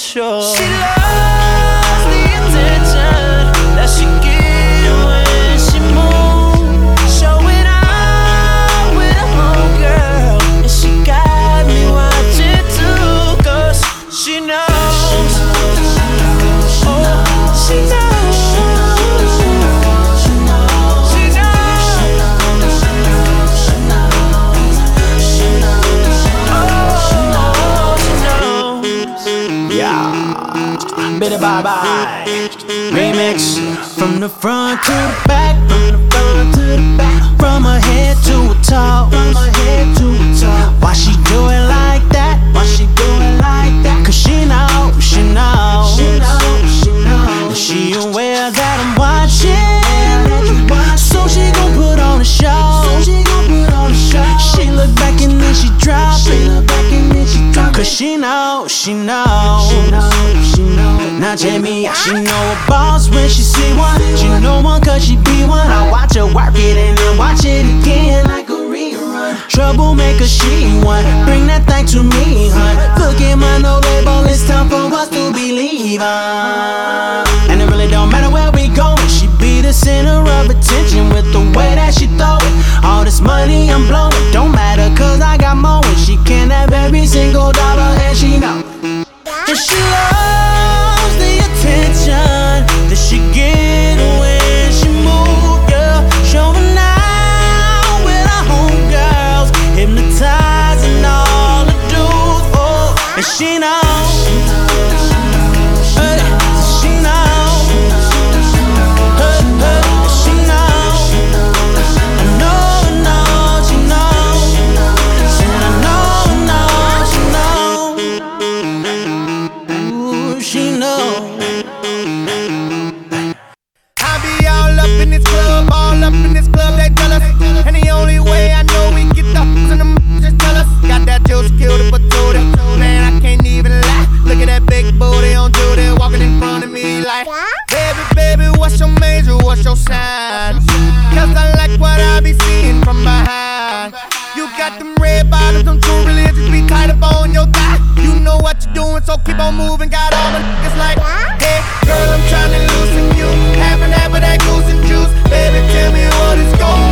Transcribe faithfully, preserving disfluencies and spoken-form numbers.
sure. She loves the attention that she gives when she moves, showing out with a homegirl, and she got me watching too, 'cause she knows, oh, she knows, she knows, she knows, oh, she knows. Yeah, Bitty Bye Bye remix. From the front to the back, from the front to the back, from her head to her toe, from her head to her toe. Why she do it like that? Why she do it like that? 'Cause she know, she know, she know, she know. She aware that I'm watching, so she gon' put on a show. She gon' put on a show. She look back and then she drop it. She look back and then she drop it. 'Cause she know, she know, she know, she know. Now Jamie, she know a boss when she see one. She know one 'cause she be one. I watch her work it and then watch it again like a rerun. Troublemaker, she one. Bring that thing to me, hun. Look at my no label, it's time for us to believe on. And it really don't matter where we going. She be the center of attention with the way that she throw it. All this money I'm blowing don't matter 'cause I got more. And she can have every single dollar and she know. And she loves the attention that she get when she move, yeah. Showing out with her homegirls, hypnotizing all the dudes, oh. And she knows, hey, she knows, hey, hey, she knows. I know, I know, she knows. And I know, I know, she knows. Ooh, she knows. I be all up in this club, all up in this club, they jealous. And the only way I know we get the f***s and them just tell us. Got that juice, killed it, but told it. Man, I can't even lie. Look at that big booty on Judy, walking in front of me like, baby, baby, what's your major, what's your sign? 'Cause I like what I be seeing from behind. You got them red bottoms, them true religions be tight up on your thigh. You know what you're doing, so keep on moving. Got all my niggas like, hey, girl, I'm tryna loosen you. Half and half of that goose and juice. Baby, tell me what is going on.